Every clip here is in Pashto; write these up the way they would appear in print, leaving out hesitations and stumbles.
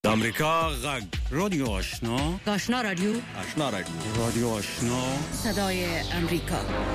امریکا غږ رادیو آشنا رادیو رادیو آشنا صدای امریکا.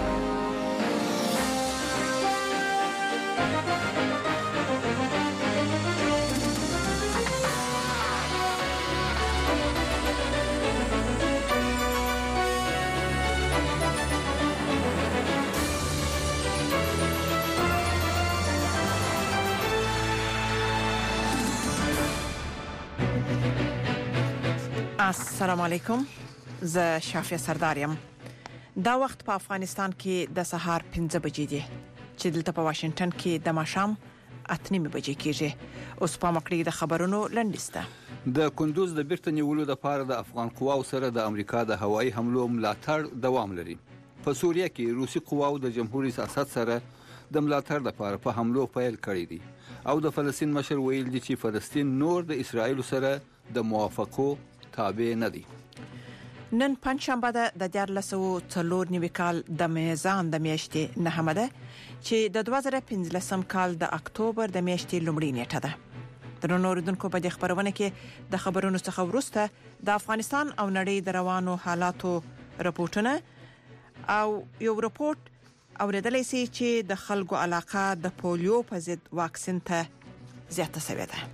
السلام علیکم، زه شافیه سردارم. دا وخت په افغانستان کې د سهار 5 بجې دي چې دلته په واشنگټن کې د ماښام 8:30 بجې کېږي. اوس په مکړی د خبرونو لنډیسته. د کندوز د بیرته نیولو لپاره د افغان قواو سره د امریکا د هوایي حملو ملاتړ دوام لري. په سوریه کې روسي قواو د جمهوریت اسد سره د ملاتړ لپاره په حملو پیل کړی دي او د فلسطین مشر ویل دي چې فلسطین نور د اسرایل سره د موافقو تابع نه دي. نن پنځشنبه د 1404 کال د میزان د میاشتې نهمه ده چې د 2015 کال د اکتوبر د میاشتې لومړۍ نیټه ده. درنو اوریدونکو، په دې خبرونه کې د خبرونو څخه وروسته د افغانستان او نړۍ د روانو حالاتو راپورټونه او یو راپورټ اوریدلای شي چې د خلکو علاقه د پولیو په ضد واکسین ته زیاته شوې ده.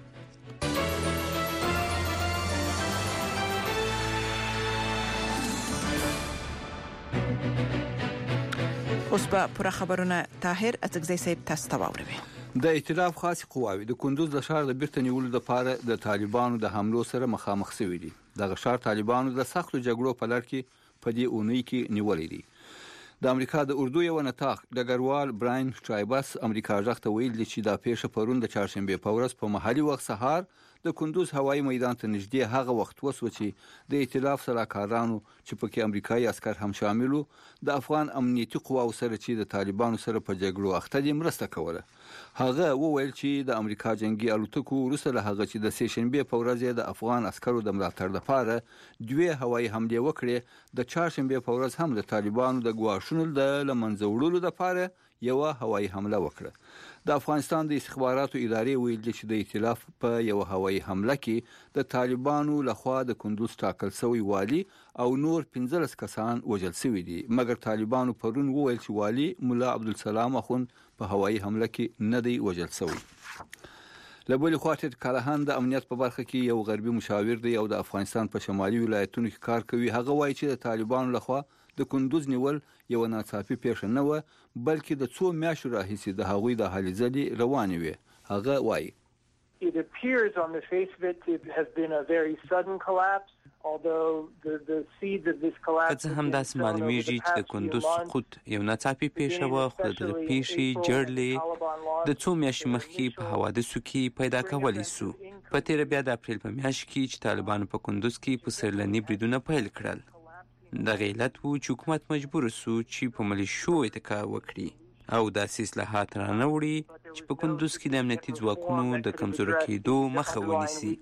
اوس په پوره خبرونه طاهر اتګزی صاحب تاسو ته واوروي. د ائتلاف خاص قواوی د کندوز د ښار د بیرته نیولو لپاره د طالبانو د حملو سره مخامخ شوي دي. د ښار طالبانو د سختو جګړو په لړ کې په دې اونۍ کې نیولې دي. د امریکا د اردو یو نطاق ډګروال براین ټرایبس امریکا ځخته ویل دي چې دا پیښه پرون د چهارشنبه په ورځ په محلي وخت سهار د کندوز هوایي میدان ته نږدې هغه وخت وسو چې د ائتلاف سلاکارانو چې پکې امریکایي عسكر هم شاملو د افغان امنیتي قواو سره چې د طالبانو سره په جګړو اخته دي مرسته کوله. هغه وویل چې د امریکا جنگي الوتکو وروسته له هغه چې د سهشنبه په ورځ د افغان عسکرو د ملاتړ لپاره دوه هوایي حمله وکړه، د چهارشنبه په ورځ هم د طالبانو د ګواښونو د لمنځه وړلو لپاره یو هوایي حمله وکړه. د افغانستان د استخباراتو ادارې ویل چې د ائتلاف په یو هوایي حمله کې د طالبانو لخوا د کندوز ټاکل شوی والی او نور 15 کسان وژل شوي دي، مګر طالبانو پرون وویل چې والی مولا عبدالسلام اخوند په هوایي حمله کې نه دی وژل شوی. لبل خاطر کالهان د امنیت په برخه کې یو غربي مشاور دی او د افغانستان په شمالي ولایتونو کې کار کوي. هغه وایي چې د طالبانو لخوا د کندوز نیول یو ناڅاپي پیښه نه و، بلکې د څو میاشتو راهیسې د هغوی د هلې ځلې روانې وي. هغه وایي It appears on the face of it has been a very sudden collapse, although the seeds of this collapse هم داس معلومیږي چې د کندوز سقوط یو ناڅاپي پیښه و، خو د پیښې جړلې د څو میاشتې مخکې په حوادثو کې پیدا کولی سو. په تیر بیا د اپریل په میاشت کې چې طالبانو په کندوز کې په سرلني بریدونه پیل کړل. د غیلت وو چې حکومت مجبور سو چې په ملیشو اتکا وکړي او داسې اصلاحات رانوړي چې په کندوز کې د امنیتي ځواکونو د کمزوري کېدو مخه ونیسي.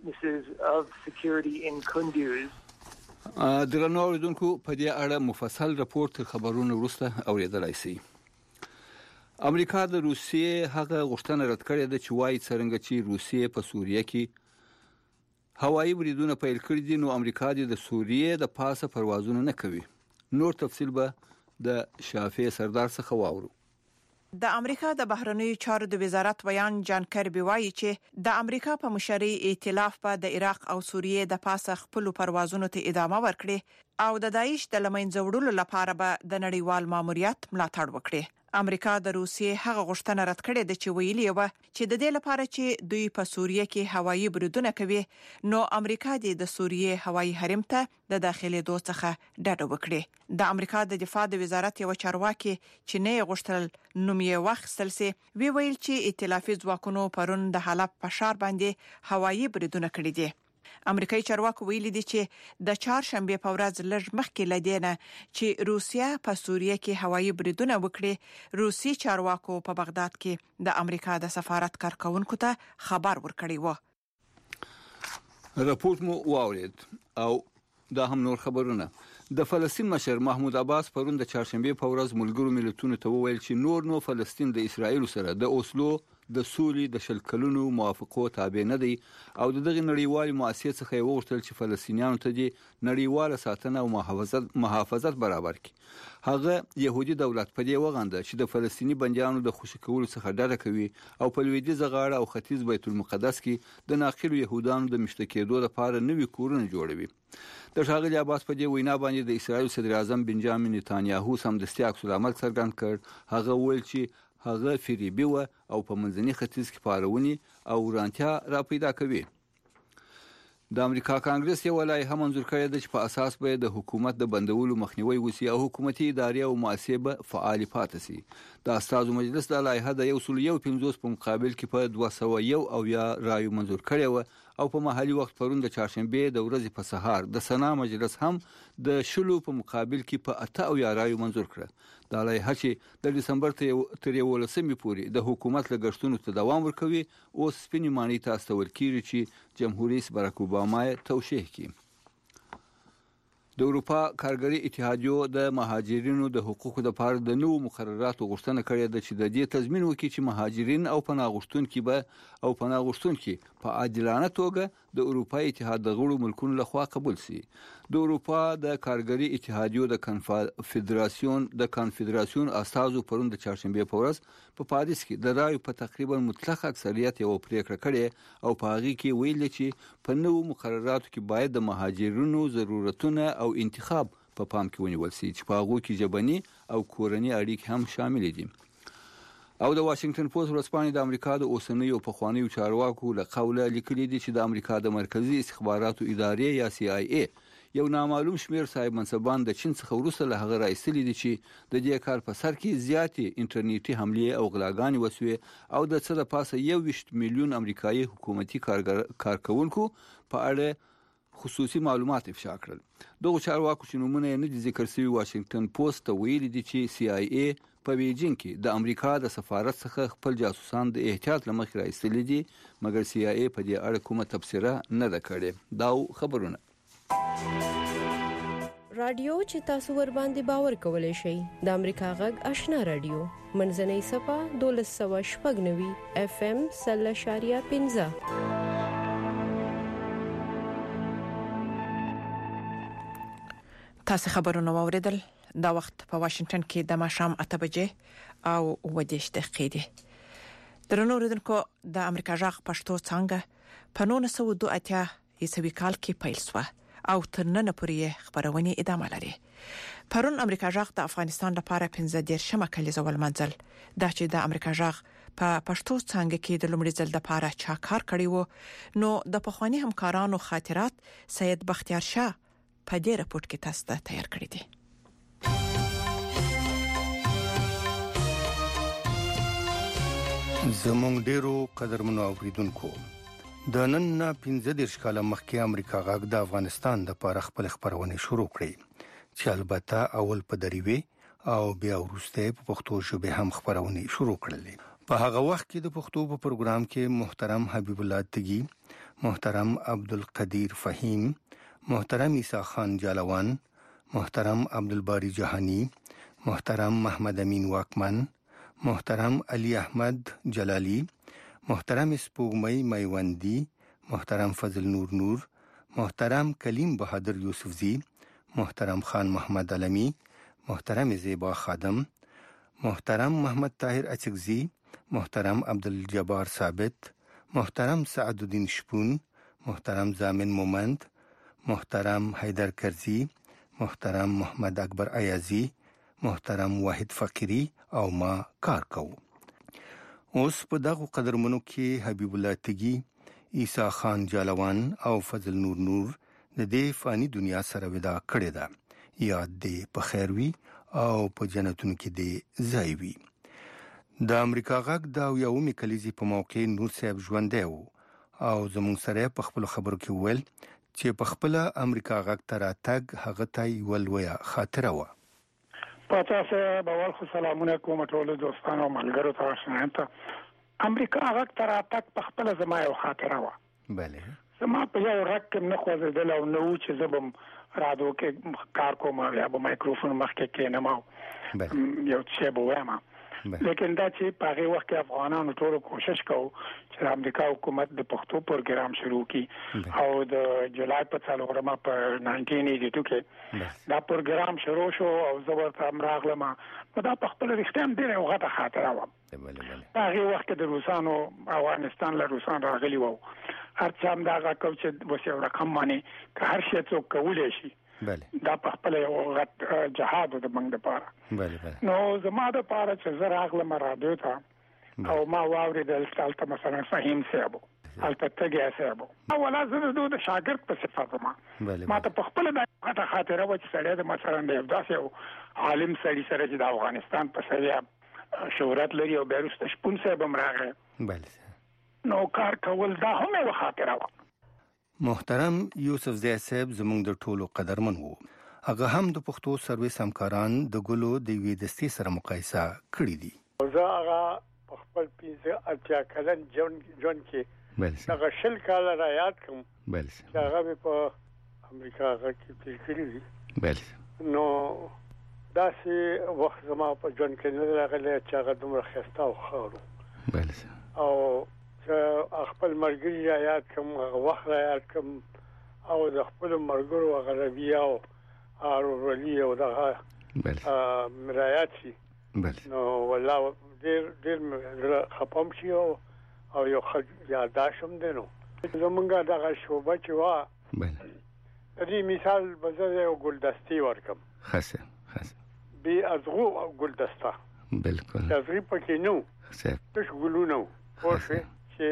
درنو اوریدونکو، په دې اړه مفصل راپورټ خبرونه وروسته اوریدلای شئ. امریکا د روسیې هغه غوښتنه رد کړې ده چې وايي څنګه چې روسیې په سوریه کې هوایي بریدونه پیل کړي دي، نو امریکا د سوریې د پاسه پروازونه نه کوي. نور تفصیل به د شافیه سردار څخه واورو. د امریکا د بهرنیو چارو د وزارت ویان جان کربي وایي چې د امریکا په مشرۍ ائتلاف په د عراق او سوریې د پاسه خپل پروازونو ته ادامه ورکړي او د داعش د لمنځه وړلو لپاره به د نړیوال ماموریت ملاتړ وکړي. امریکا د روسیې هغه غوښتنه رد کړې ده چې ویلي و چې د دې لپاره چې دوی په سوریه کې هوایي بریدونه کوي، نو امریکا د سوریې هوایي حرم ته د داخلي دوه څخه ډډه وکړي. د امریکا د دفاع د وزارت یو چارواکي چې نه غوښتل نوم یې واخیستل سي ویل چې ائتلافي ځواکونو پرون د حلب په ښار باندې هوایي بریدونه کړي دي. امریکایي چارواکو ویلي دي چې د چهارشنبه په ورځ لږ مخکې لدینه چې روسیا په سوریه کې هوایي بریدونه وکړي، روسي چارواکو په بغداد کې د امریکا د سفارت کارکونکو ته خبر ورکړی و. راپورټ مو واورید او دا هم نور خبرونه. د فلسطین مشر محمود عباس پرون د چهارشنبه په ورځ ملګرو ملتونو ته وویل چې نور فلسطین د اسرایل سره د اوسلو د سولې د شل کلونو موافقو تابع نه دی او دغه نړیوال مؤسسې څخه وغوښتل چې فلسطینیانو ته د نړیوال ساتنه او محافظت برابر کړي. هغه يهودي دولت په دې وغنده چې د فلسطینی بنديانو د خوشی کولو څخه ډډه کوي او په لویدیځ غاړه او ختیځ بیت المقدس کې د ناقلو يهودانو د مشتکېدو لپاره نوي کورونه جوړوي. د ښاغلي عباس په دې وینا باندې د اسرایل صدر اعظم بنجامین نتانیاهو سمدستي عکس العمل څرګند کړ. هغه ویل چې هغه فریبي و او په منځني ختیځ کې پارونی او ورانتیا را پیدا کوي. د امریکا کانګرس یو لایحه منظور کړې ده چې په اساس به د حکومت د بندولو مخنیوي وسی او حکومتي ادارې او مؤسسې به فعال پاتې شي. د استازو مجلس د لایحه د 150 په مقابل کې په 201 او یا رایو منظور کړې و او په محلي وخت پرون د چهارشنبه د ورځې په سهار د سنا مجلس هم د شلو په مقابل کې په 8 او یا رایو منظور کړ. د لایحه چې د دسمبر تر 11 پورې د حکومت لګښتونو ته دوام ورکوي او سپینې مانی ته استول کیږي چې جمهور رئیس باراک اوباما توشیح کړي. د اروپا کارګري اتحادیو د مهاجرینو د حقوقو لپاره د نوو مقرراتو غوښتنه کړې ده چې د دې تضمین وکړي چې مهاجرین او پناه غوښتونکي په عادلانه توګه د اروپا اتحاد د غړو ملکونو لخوا قبول شي. د اروپا د کارګري اتحادیو د کنفدراسیون استازو پرون د چهارشنبه په ورځ په پاریس کې د رایو په تقریبا مطلق اکثریت یو پریکړه کړې او په هغه کې ویل چې په نوو مقرراتو کې باید د مهاجرینو ضرورتونه او انتخاب په پام کې ونیول شي چې په هغه کې ژبني او کورني اړیکې هم شامل دي. او د واشنگټن پوسټ ورځپاڼې د امریکا د اوسنیو په خوانیو چارواکو له قوله لیکلي دي چې د امریکا د مرکزی استخباراتو ادارې یا CIA یو نامعلوم شمیر صاحب منصبان د چین څخه وروسته له هغه راایستلي دي چې د دې کار په سر کې زیاتې انټرنیټي حملې او غلاګانې وسوي او د څه د پاسه 21 میلیون امریکایي حکومتي کارکونکو په اړه خصوصي معلومات افشا کړل. دغه چارواکو چې نومونه نه دي ذکر شوي واشنگټن پوسټ ته ویلي دي چې CIA په بیجینګ کې د امریکا د سفارت څخه خپل جاسوسان د احتیاط لمخې راایستلي دي مګر CIA په دې اړه کومه تبصره نه ده کړې. دا خبرونه رادیو چې تاسو ور باندې باور کولای شئ د امریکا غږ آشنا رادیو منځنۍ صفه 1290 FM 0.15. تاسو خبرونه واوریدل. دا وخت په واشنگټن کې د ماښام 8 بجې او 10 دقیقې دي. درنو اوریدونکو د امریکا غږ پښتو څنګه په 1982 عیسوي کال کې پیل شو او تر نن پورې خبرونه ادامه لري. پرون امریکا غږ د افغانستان لپاره 15 کلیزه ولمنځل دا چې د امریکا غږ په پښتو څنګه کې د لومړي ځل لپاره چا کار کړی وو نو د پخوانی همکارانو خاطرات سید بختیار شاه په دې رپورت کې تاسو ته تیار کړی دي. زمونږ ډیرو قدرمنو اوریدونکو د نن 15 کاله مخکې امریکا غږ د افغانستان لپاره خپل خبرونه شروع کړې چې البته اول په دریوي او بیا ورسته په پښتو ژبه هم خبرونه شروع کړلې. په هغه وخت کې د پښتو په پروګرام کې محترم حبیب الله تګي, محترم عبدالقدیر فهیم, محترم عیسی خان جالوان, محترم عبدالباری جهانی, محترم محمد امین واکمن, محترم علی احمد جلالی, محترم سپوږمۍ میوندی, محترم فضل نور, محترم کلیم بهادر یوسفزی, محترم خان محمد علمی, محترم زیبا خادم, محترم محمد طاهر اچکزی, محترم عبدالجبار ثابت, محترم سعد الدین شپون, محترم زامن مومند, محترم حیدر کرزی, محترم محمد اکبر ایازی, محترم واحد فقیری او ما کار کوو. اوس په دغه قدرمنو کې حبیب الله تګي, عیسی خان جالوان او فضل نور د دې فانی دنیا سره ودا کړی دا. یاد دې په خیر وي او په جنتونو کې دې ځای وي. د امریکا غږ د یومي کلیزي په موقع نور صاحب ژوندې وو او زموږ سره په خپل خبرو کې ویل چې په خپل امریکا غږ تر اتګ هغه ته ولویا خاطره و. پاتہ سے باور خو سلامونه کوم ټول دوستانو ملګرو تاسو ته. امریکا غږ تر اتګ په خپل زما یو خاطره و. بله زما په یو رقم نه خوځیدل او نو چې زبم رادیو کې کار کوم یا په مایکروفون مخ کې کېنم یو څه به وایم. لیکن دا چې په هغه وخت کې افغانانو ټول کوشش کوو چې د امریکا حکومت د پښتو پروګرام شروع کړي او د جولای په څلورمه په 1982 کې دا پروګرام شروع شو او زبرته امراغلم دا په خپل رښتیا ډېر یو غټه خاطره و. په هغه وخت کې د روسانو افغانستان له روسان راغلي وو هر څه هم دا کو چې وسه رقم باندې که هر شي څوک کولای شي دا په خپل یو غټ جهاد د منګ لپاره. نو زما د لپاره چې زه راغلم رادیو ته او ما واورېدل چې مثلا فهیم صاحب البته صاحب او ولا زه د شاګرد په صفت ما ته په خپل د غټه خاطره و چې سړی د مثلا د داسې عالم سړي سره چې د افغانستان په سړی شهرت لري او بیرسته شپون صاحب هم راغی نو کار کول دا هم یو خاطره و. محترم یوسف زی صاحب زموږ د ټولو قدرمن وو. هغه هم د پښتو سرویس همکاران د ګلو د وی دستي سره مقایسه کړی دي. زه هغه خپل 15 کلن جون کې هغه شل کال را یاد کوم چې هغه په امریکا کې تیر کړی دي. نو داسې وخت زما په جون کې نه راغلی چې هغه دومره خسته او خاورو او خپل مرګري را یاد کوم وخت را یاد کوم او د خپل مرګرو غربي او اورولي او دغه مرایات شي نو والله ډېر خپم شي او یو یاداشم دی. نو زمونږ دغه شوبه چې وا دې مثال بزره یو ګلدستي ورکم خاصه بي ازغو ګلدسته بالکل تفریح پکې نو څه ګلونو ورشه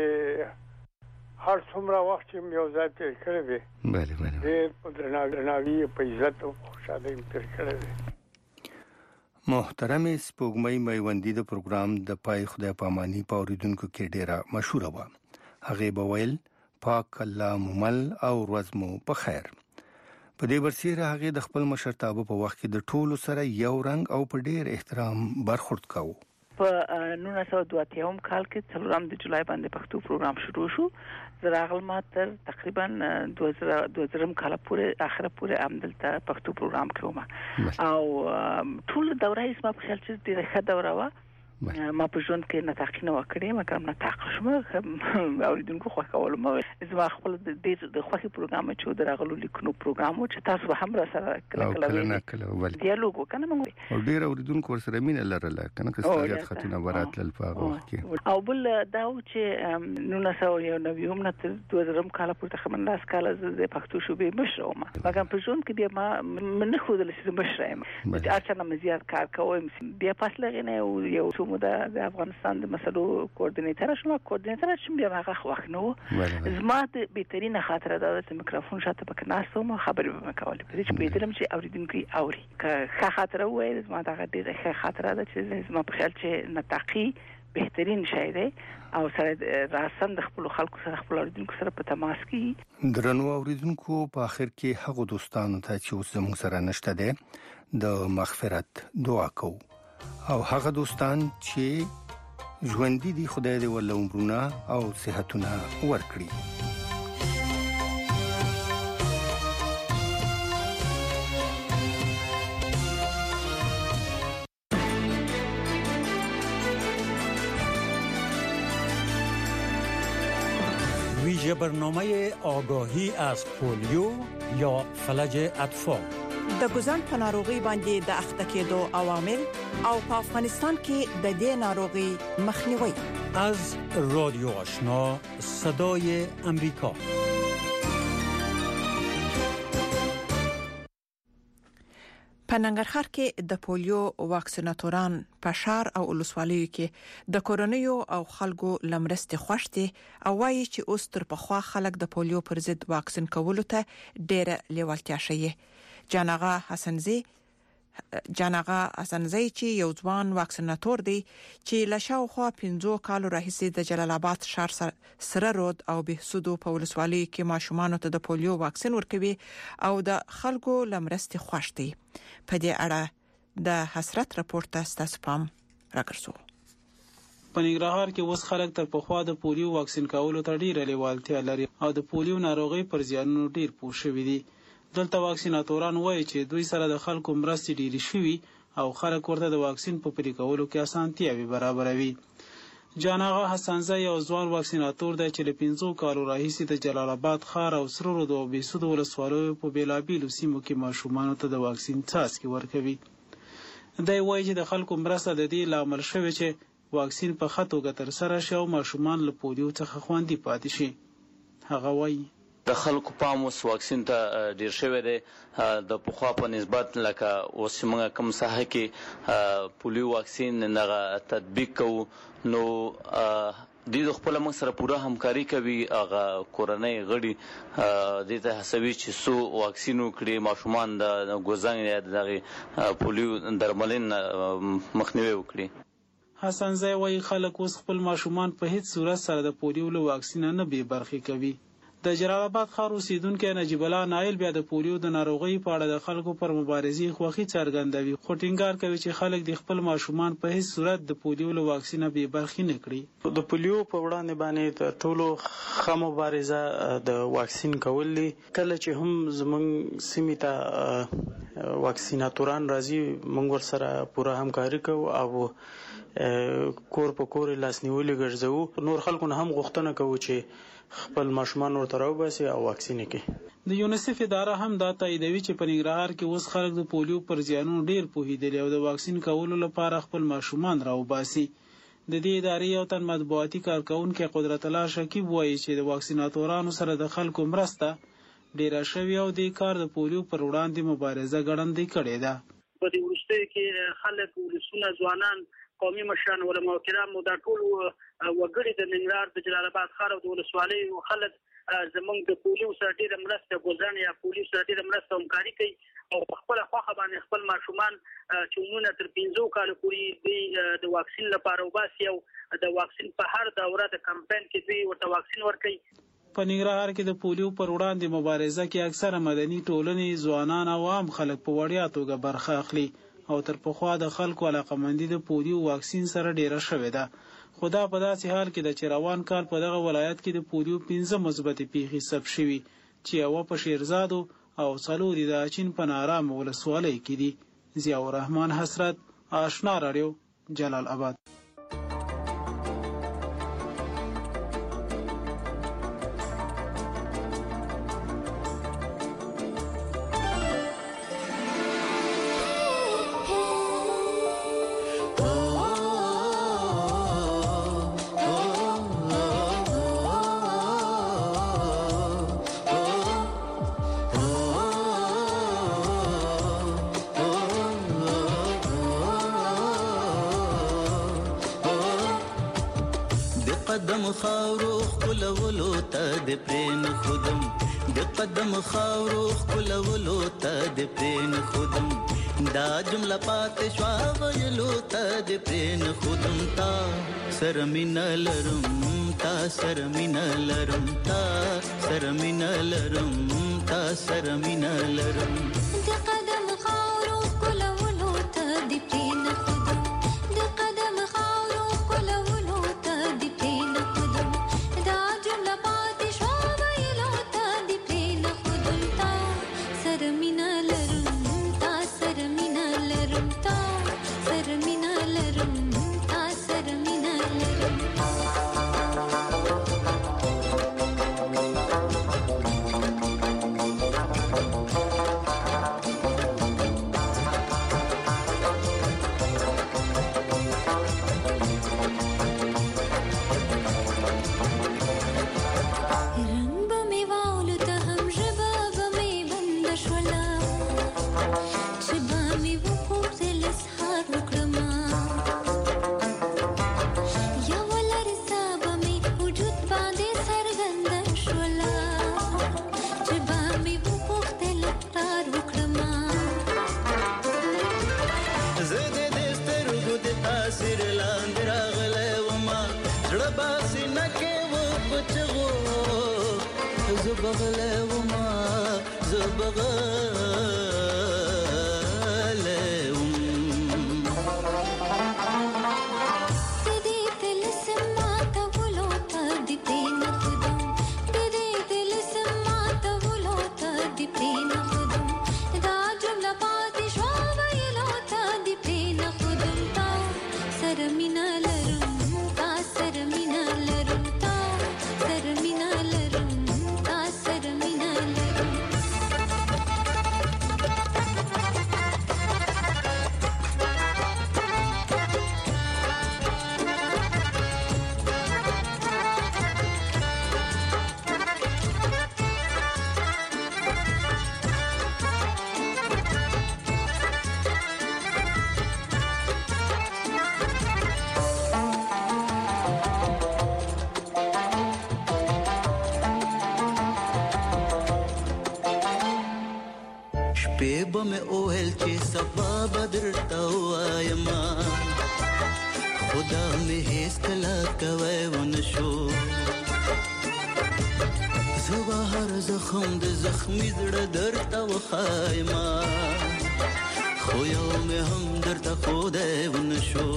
چې هر څومره وخت چې یو ځای تیر کړی وي ډېر په درناوي په عزت او خوشحالۍ تیر کړی وي. محترم سپوږمۍ میوندي د پروګرام د پای خدای پاماني په اوریدونکو کې ډیره مشهوره و. هغه به ویل پاک الله ممل او ورځ مو په خیر. په دې ورسره هغه د خپل مشرتابه په وخت کې د ټولو سره یو رنگ او په ډیر احترام برخورد کاوه. په 1982 کال کې څلورم د جولای باندې پښتو پروګرام شروع شو. زه راغلم تر تقریبا 2000 کال پورې اخره پورې عمدلته پښتو پروګرام کوم او ټول دوره یې ما په خیال چې ډیره ښه دوره و. ما په ژوند کې نتاقي نه وکړې مګر نتاق شوم اوریدونکو خو کولم زما خپل د خوښي پروګرام چې درغلو لیکونو پروګرام چې تاسو هم را سره کله ډیالوګ وکنه موږ او ډیر اوریدونکو ور سره مين لرله کنه که ستاسو خطونه ورات للفاغ وکي او بل دا چې 1990 هم تر 2000 کال پورې تقریبا لاس کال د پښتو شوبې مشروم مګر په ژوند کې بیا ما من خو د لسه مشرم چې اچانه مزیات کار کوم بیا پاس لغنه او یو د افغانستان د مسلو کوردینیټر شم بیا هغه وخت نو زما د بهترینه خاطره دا چې میکروفون شاته پک ناستم خبرې به مکول په دې چې بهترم چې اوریدونکو اوري که خاطره وای زما دا ډیره ښه خاطره ده چې زما په خیال چې نتاقي بهترین شی دی او سره راسن د خپل خلکو سره خپل اوریدونکو سره په تماس کې درنو اوریدونکو په اخر کې هغه دوستانو ته چې اوس زموږ سره نشته ده د مغفرت دعا کوو او هغه دوستان چې ژوندۍ دي خدای دې ول عمرونه او صحتونه ورکړي. ویژه برنامه آگاهی از پولیو یا فلج اطفال د ګوزن په ناروغي باندې د اخته کېدو عوامل او په افغانستان کې د دې ناروغي مخنیوي از رادیو آشنا صدای امریکا. په ننګرهار کې د پولیو واکسیناتوران په شهر او ولسوالیو کې د کورونیو او خلکو لمرستي خوشتي او وايي چې اوس تر پخوا خلک د پولیو پر ضد واکسین کولو ته ډېر لیوالتیا شي. جانغه حسنزي چې یو ځوان واکسیناتور دی چې لشاوخوا 15 کالو راهیسې د جلال آباد شهر سره رود او بهسودو په ولسوالۍ کې ماشومان ته د پولیو واکسین ورکوي او د خلکو لمرستي خوشتي. په دې اړه د حسرت راپور ته ستاسو پام راکړسو. په ننګرهار کې اوس خلک تر پخوا د پولیو واکسین کولو ته ډېر لیوالتیا لري او د پولیو ناروغي پر زیانونو ډېر پوه شوي دي. دلته واکسیناتوران وایي چې دوی سره د خلکو مرستې ډېرې شوي او خلک ورته د واکسین په پلي کولو کې اسانتیاوې برابروي. جان آغا حسنزی یو ځوان واکسیناتور دی چې له 5 کالو راهیسې د جلال آباد ښار او سره رود او بېسود ولسوالیو په بېلابېلو سیمو کې ماشومانو ته د واکسین څاڅکي ورکوي. دی وایي چې د خلکو مرسته د دې لامل شوې چې واکسین په ښه توګه ترسره شي او ماشومان له پولیو څخه خوندي پاتې شي. هغه وایي د خلکو پام اوس واکسین ته ډیر شوی دی د پخوا په نسبت لکه اوس چې موږ کوم ساحه کې پولیو واکسین هغه تطبیق کوو نو دوی د خپله موږ سره پوره همکاري کوي. هغه کورنۍ غړي دې ته هڅوي چې څو واکسین وکړي ماشومان د ګوزنګ یا د دغې پولیو درملنې مخنیوی وکړي. حسنزی وایي خلک اوس خپل ماشومان په هیڅ صورت سره د پولیو له واکسین نه بې برخې کوي. د جلال آباد ښار اوسیدونکی نجیب الله نایل بیا د پولیو د ناروغۍ په اړه د خلکو پر مبارزې خوښي څرګندوي، خو ټینګار کوي چې خلک د خپل ماشومان په هیڅ صورت د پولیو له واکسین بې برخې نه کړي. د پولیو په وړاندې باندې د ټولو ښه مبارزه د واکسین کول دي. کله چې هم زموږ سیمې ته واکسیناتوران راځي موږ ورسره پوره همکاري کوو او کور په کور لاسنیولې ګرځوو. نور خلکو نه هم غوښتنه کوو چې خپل ماشومان ورته راوباسي او واکسین کړي. د یونیسف اداره هم دا تاییدوي چې په ننګرهار کې اوس خلک د پولیو پر زیانونو ډیر پوهېدلي او د واکسین کولو لپاره خپل ماشومان راوباسي. د دې ادارې یو تن مطبوعاتي کارکونکی قدرت الله شکیب وایي چې د واکسیناتورانو سره د خلکو مرسته ډیره شوې او د کار د پولیو پر وړاندې مبارزه ګړندۍ کړې ده. په دې وروستیو کې خلک ولسونه ځوانان قومي مشران علما کرام دا ټول وګړي د ننګرهار د جلال آباد ښار او د ولسوالیو خلک زموږ د پولیو سره ډېره مرسته ګوزن یا پولیو سره ډېره مرسته همکاري کوي او په خپله خوښه باندې خپل ماشومان چې عموماً تر 15 کالو پورې دوی د واکسین لپاره وباسي او د واکسین په هر دوره د کمپاین کې دوی ورته واکسین ورکوي. په ننګرهار کې د پولیو پر وړاندې مبارزه کې اکثره مدني ټولنې ځوانان او عام خلک په وړیا توګه برخه اخلي او تر پخوا د خلکو علاقمندي د پولیو واکسین سره ډیره شوې ده. خو دا په داسې حال کې ده چې روان کال په دغه ولایت کې د پولیو 15 مثبتې پیښې ثبت شوي چې یوه په شیرزادو او 4 د اچین په نارام ولسوالۍ کې دي. ضیاء الرحمن حسرت، آشنا رادیو، جلال آباد. قدم خاورو خلولو ته د پرین خودم د قدم خاورو خلولو ته د پرین خودم دا جمله پاتې شوا ویلو ته د پرین خودم تا سرمین لرم تا سرمین لرم تا سرمین لرم تا سرمین لرم د قدم خاورو خلولو ته د پرین خودم د قدم خاورو خلولو ته د د شپې به مې اوهل چې سبا بدرته وایم خدا مې هیڅ کله کوي ونشو زه هر زخم د زخمي زړه درته وخایم خو یو مې هم درته خدای ونشو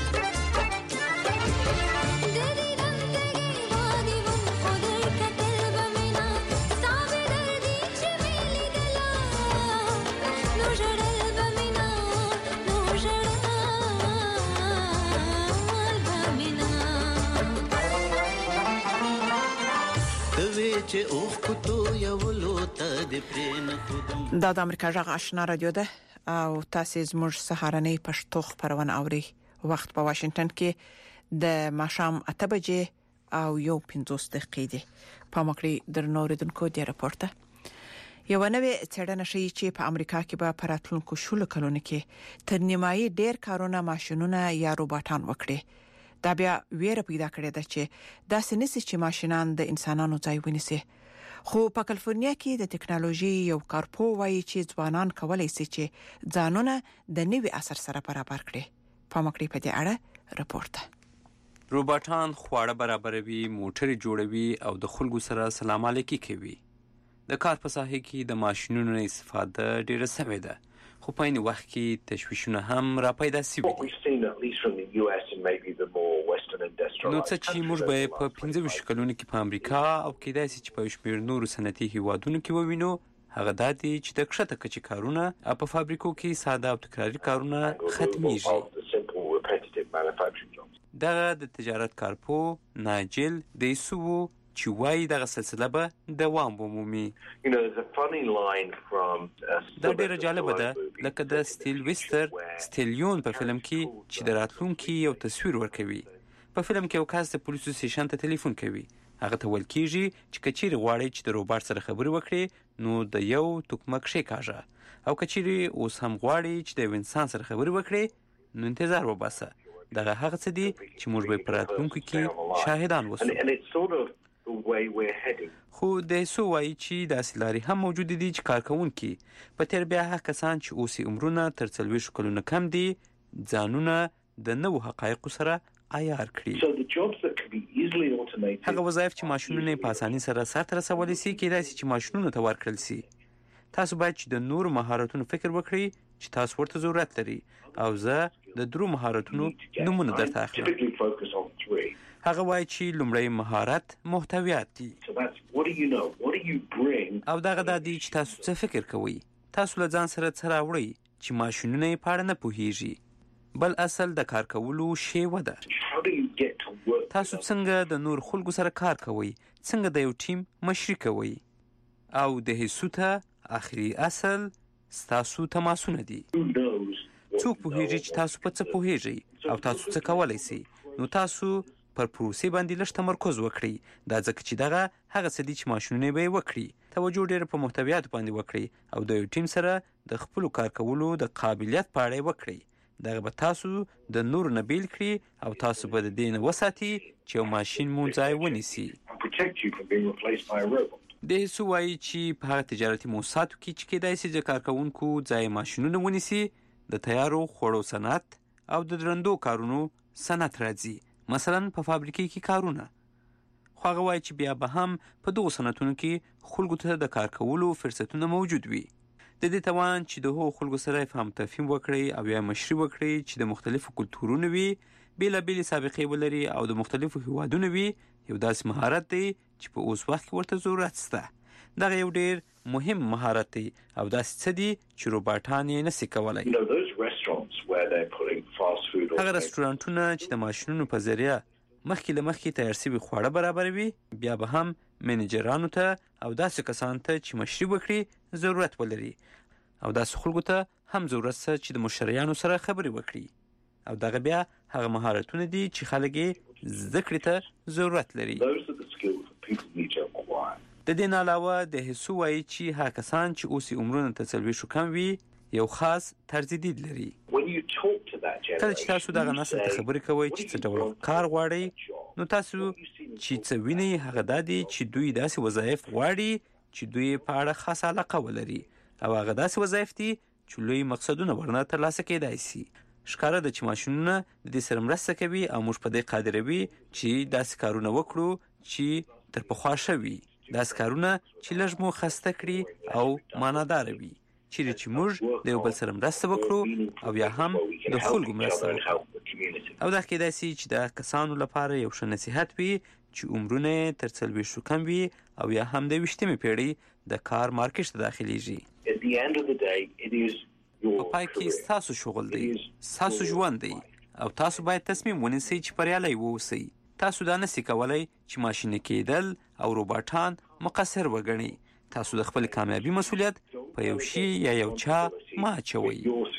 دا د امریکا غږ آشنا رادیو ده او تاسو زموږ سهارنۍ پښتو خبرونه اوري. وخت په واشنگټن کې د ماښام 8 بجې او 1:50 دقیقې دي. په مکړی درنوریدونکو دی راپورته یو نوې څېړنه ښیي چې په امریکا کې به په راتلونکو شلو کلونو کې تر نیمایي ډېر کارونه ماشينونه یا روباټان وکړي. دا بیا ویره پیدا کړې ده چې دا سنسي چې ماشينان د انسانانو ځای ونیسي. خو په کالیفورنیا کې د ټکنالوژي یو کارپو وایي چې ځوانان کولای شي چې ځانونه د نوي عصر سره برابر کړي. په مکړی په دې اړه راپورته. روباټان خواړه برابروي، موټر جوړوي او د خلکو سره سلام علیکي کوي. د کار په ساحه کې د ماشينونو استفاده ډیره شوې ده، خو په عین وخت کې تشویشونه هم را پیدا شوي دي. نو څه چې موږ به په 15 کلونو کې په امریکا او کېدای شي چې په شمېر نورو صنعتي هیوادونو کې ووینو هغه د دې چې د کښته کچې کارونه په فابریکو کې ساده او تکراري کارونه ختميږي. دا د تجارت کارپو ناجل دیسو چې وایي دغه سلسله به دوام ومومي. دا ډیره جالبه ده لکه د سټیلویستر سټیلیون په فلم کې چې د راتلونکي یو تصویر ورکوي. په فلم کې یو کس د پولیسو سټیشن ته ټلیفون کوي. هغه ته ویل کیږي چې کچېری غواړي چې د روباټ سره خبرې وکړي نو د یو توکمک شي کاږه او کچېری اوس هم غواړي چې د انسان سره خبرې وکړي نو انتظار وباسه. دغه هغه څه دي چې موږ به پراتلونکو کې شاهدان وسو. خو د سو وایي چې د اصلاري هم موجود دي چې کارکونکي په تیر بیا هغه کسان چې اوسې عمرونه تر 40 کلونو کم دي ځانونه د نوو حقایقو سره عیار کړي. هغه وظایف چې ماشینونه په اسانۍ سره سرته رسولی شي کېدای شي چې ماشینونو ته ورکړل شي. تاسو باید چې د نورو مهارتونو فکر وکړئ چې تاسو ورته ضرورت لري او زه د درو مهارتونو نمونه درته اخلم. هغه وایي چې لومړی مهارت محتویات دي او دغه د دې چې تاسو څه فکر کوئ. تاسو له ځان سره څه راوړئ چې ماشینونه یې په اړه نه پوهیږي. بل اصل د کار کولو شیوه ده. تاسو څنګه د نور خلکو سره کار کوئ، څنګه د یو ټیم مشري کوئ او د هیڅو ته اخري اصل ستاسو تماسونه دي. څوک پوهیږي چې تاسو په څه پوهیږئ او تاسو څه کولای شئ. نو تاسو پر پروسې باندې لږ تمرکز وکړئ. دا ځکه چې دغه هغه څه دي چې ماشینونه به وکړي. توجه ډېر په محتویات باندې وکړئ او د یو ټیم سره د خپل کار کولو د قابلیت په اړه وکړئ. دغه به تاسو د نور نه بیل کړي او تاسو به د دې نه وساتي چې یو ماشین مو ځای ونیسي. د هیڅ وایي چې په هغه تجارتي موسساتو کې چې کېدای شي د کارکونکو ځای ماشینونه ونیسي د تیارو خوړو صنعت او د درندو کارونو صنعت راځي، مثلا په فابریکې کې کارونه. خو هغه وایي چې بیا به هم په دغو صنعتونو کې خلکو ته د کار کولو فرصتونه موجود وي. د دې توان چې د هغو خلکو سره فهم تفهیم وکړي او یا مشري وکړي چې د مختلفو کلتورونو وي، بېلابېلې سابقې ولري او د مختلفو هیوادونو وي، یو داسې مهارت دی چې په اوس وخت کې ورته ضرورت شته. دغه یو ډېر مهم مهارت دی او داسې څه دي چې روباټان یې نشي کولی. هغه رستورانټونه چې د ماشینونو په ذریعه مخکې له مخکې تیار شوي خواړه برابروي، بیا به هم منیجرانو ته او داسې کسانو ته چې مشري وکړي ضرورت ولري او داسې خلکو ته هم ضرورت شته چې د مشتریانو سره خبرې وکړي. او دغه بیا هغه مهارتونه دي چې خلک یې زده کړې ته ضرورت لري. د دې نه علاوه د هیڅو وایي چې هغه کسان چې اوسې عمرونه تر 40 کم وي یو خاص طرز دید لري. کله چې تاسو دغه نسل ته خبرې کوئ چې څه ډول کار غواړئ نو تاسو چې څه وینئ هغه دا دي چې دوی داسې وظایف غواړي چې دوی په اړه خاصه علاقه ولري او هغه داسې وظایف دي چې لوی مقصدونه ورنه ترلاسه کېدای شي. ښکاره ده چې ماشینونه د دې سره مرسته کوي او موږ په دې قادروي چې داسې کارونه وکړو چې تر پخوا شوي، داسې کارونه چې لږ مو خسته کړي او معناداره وي، چیرې چې موږ د یو بل سره مرسته وکړو او یا هم د خلکو مرسته وکړو. او دا کېدای شي چې د کسانو لپاره یو ښه نصیحت وي چې عمرونه تر 40 کم وي او یا هم د 20مې پیړۍ د کار مارکیټ ته داخليږي. په پای کې ستاسو شغل دی، ستاسو ژوند دی او تاسو باید تصمیم ونیسئ چې بریالي واوسئ. تاسو دا نشئ کولی چې ماشیني کېدل او روباټان مقصر وګڼئ. تاسو د خپل کامیابی مسؤلیت په یو شی یا یو چا ما اچوئ.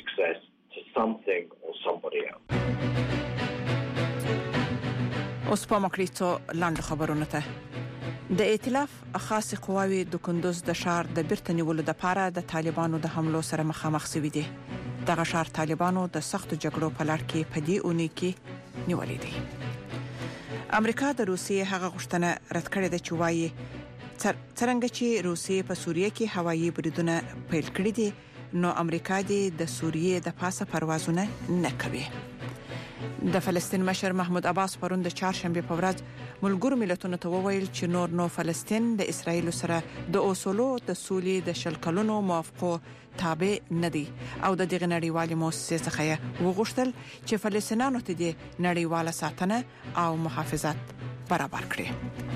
اوس په مکریتو لاندې خبرونه ته. د ائتلاف خاصه قواوی د کندوز د شهر د بیرته نیولو لپاره د طالبانو د حملو سره مخامخ شوي دي. دغه شهر طالبانو د سخت جګړو په لړ کې په دې اونۍ کې نیولې دي. امریکا د روسیې هغه غوښتنه رد کړې ده چې وایي څنګه چې روسیې په سوریه کې هوایي بریدونه پیل کړي دي، نو امریکا د سوریې د پاسه پروازونه نه کوي. د فلسطین مشر محمود عباس پرون د چهارشنبه په ورځ ملګرو ملتونو ته وویل چې نو فلسطین د اسرایل سره د اصولو د سولې د شلکلونو موافقو تابع نه دي او د دغه نړیوالې مؤسسې څخه وغوښتل چې فلسطینیانو ته د نړیواله ساتنه او محافظت برابر کړي.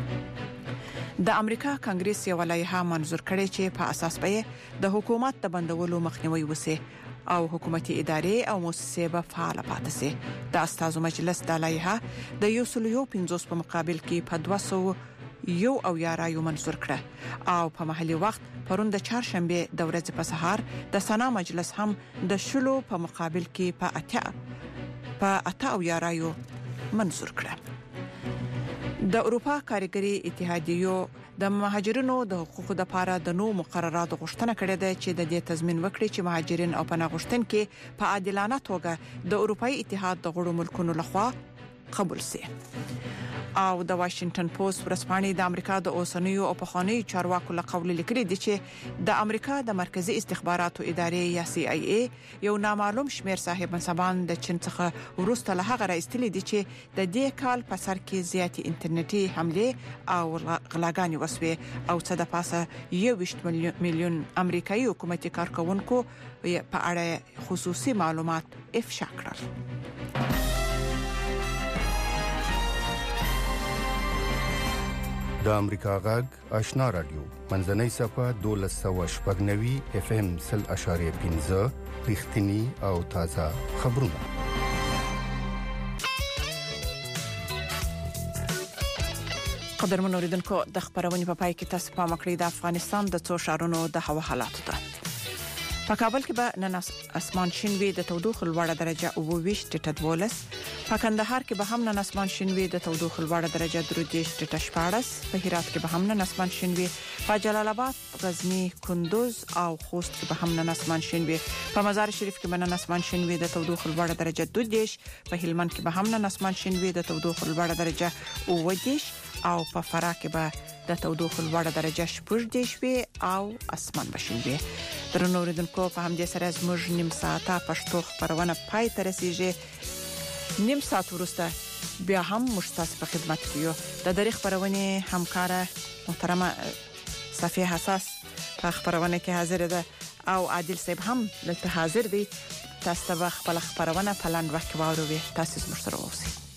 د امریکا کانګریس یو لایحه منظور کړي چې په اساس به د حکومت د بندولو مخنیوي وشي او حکومتي ادارې او مؤسسې به فعال پاتې شي. د استازو مجلس د لایحه د 150 په مقابل کې په 201 رایو منظور کړه او په محلي وخت پرون د چهارشنبه د ورځې په سهار د سنا مجلس هم د شلو په مقابل کې په 8 رایو منظور کړه. د اروپا کارګری اتحادیو د مهاجرینو د حقوقو لپاره د نو مقرراتو غوښتنه کړې ده چې د دې تضمین وکړي چې مهاجرین او پناه غوښتونکي په عادلانه توګه د اروپאי اتحاد د غړو ملکونو لخوا قبول شي. او د واشنگټن پوسټ ورځپاڼې د امریکا د اوسنیو او پخوانیو چارواکو له قول لیکلي دي چې د امریکا د مرکزی استخباراتو ادارې یا CIA یو نامعلوم شمیر صاحب منصبان د چین څخه وروسته له هغه راستلي دي چې د دې کال په سر کې زیاتې انټرنیټي حمله او غلاګانې وسوي او څه د پاسه 1 میلیون امریکایي حکومتي کارکونکو په اړه خصوصي معلومات افشا کړل. د امریکا غږ آشنا رادیو منځنۍ صفه 1290 FM 0.15 رښتینی او تازه خبرونه. قدرمن اوریدونکو د خبرونې په پای کې تاسو پام کړئ د افغانستان د څو ښارونو د هوا حالاتو ته. په کابل کې به نن اسمان شین وي د تودوخه لوړه درجه 22 ټیټه 12. په کندهار کې به هم نن اسمان شین وي د تودوخه لوړه درجه 3 ټیټه 14. په هرات کې به هم نن اسمان شین وي. په جلال آباد، غزنی، کندوز او خوست کې به هم نن اسمان شین وي. په مزار شریف کې به نن اسمان شین وي د تودوخه لوړه درجه 22. په هلمند کې به هم نن اسمان شین وي د تودوخه لوړه درجه 20 او په فراه کې به د تودوخه لوړه درجه 14 او اسمان بشین وي. درنو اوریدونکو په همدې سره زموږ نیم ساعته پښتو خبرونه پای ته رسیږي. نیم ساعت وروسته بیا هم مشتاق په خدمت کې یو. د دری خبرونه همکاره محترمه صفیه حساس په خبرونه کې حاضر ده او عادل صاحب هم دلته حاضر دي. تاسو ته خپل خبرونه په لاندې وخت واوروي. تاسو زموږ سره اوسئ.